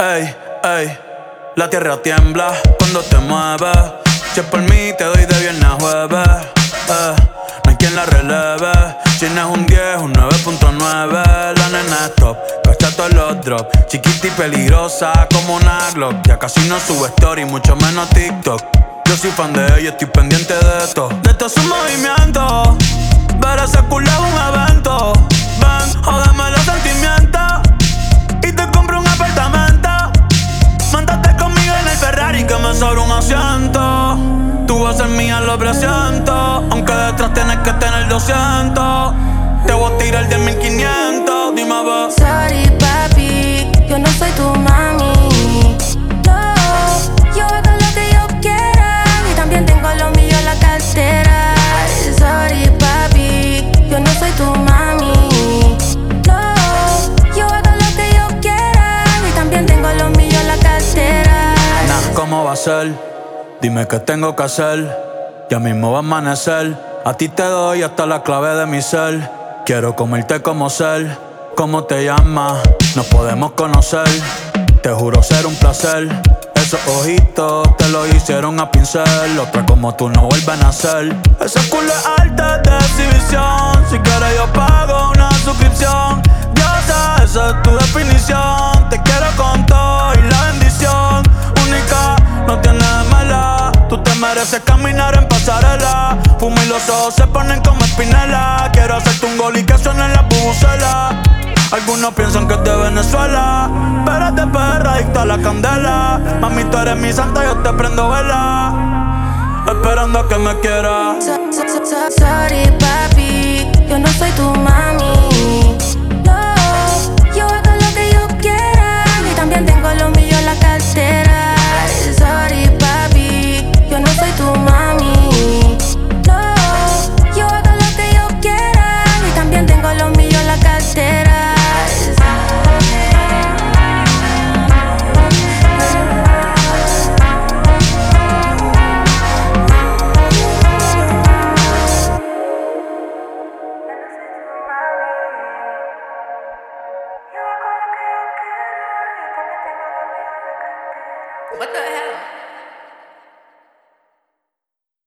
Ey, ey, la tierra tiembla cuando te mueves. Si es por mí, te doy de viernes a jueves. No hay quien la releve. Si no es un 10, un 9.9. La nena es top, cacha todos los drops. Chiquita y peligrosa como una Glock. Ya casi no sube story, mucho menos TikTok. Yo soy fan de ella, estoy pendiente de esto. De todo su movimiento. Ver ese culo es un evento. Ven, jódeme los sentimientos y te compro un apartamento. Montate conmigo en el Ferrari que me sobra un asiento. Tú vas a ser mía, lo presiento. Aunque detrás tienes que tener 200. Te voy a tirar de 1500. Dime a ver. Sorry papi, yo no soy tu mami. No, yo hago lo que yo quiera y también tengo lo mío en la cartera. Sorry papi, yo no soy tu mami. No, yo hago lo que yo quiera y también tengo lo mío en la cartera. Nah, ¿cómo va a ser? Dime qué tengo que hacer. Ya mismo va a amanecer. A ti te doy hasta la clave de mi ser. Quiero comerte como ser. ¿Cómo te llamas? Nos podemos conocer. Te juro ser un placer. Esos ojitos te lo hicieron a pincel. Otra como tú no vuelven a ser. Ese culo es alta de exhibición. Si quieres yo pago una suscripción. Diosa, esa es tu definición. Te quiero con todo y la bendición. Única, no tienes mala. Tú te mereces caminar en pasarela. Fumo y los ojos se ponen como espinela. Quiero hacerte un gol y que suene en la bubucela. Algunos piensan que es de Venezuela, pero es de perra, adicta a la candela. Mami, tú eres mi santa, yo te prendo vela, esperando a que me quieras. Sorry papi, yo no soy tu mami. No, yo hago lo que yo quiera y también tengo lo mío en la cartera. Sorry papi, yo no soy tu mami. No, yo hago lo que yo quiera y también tengo lo mío en la cartera. What the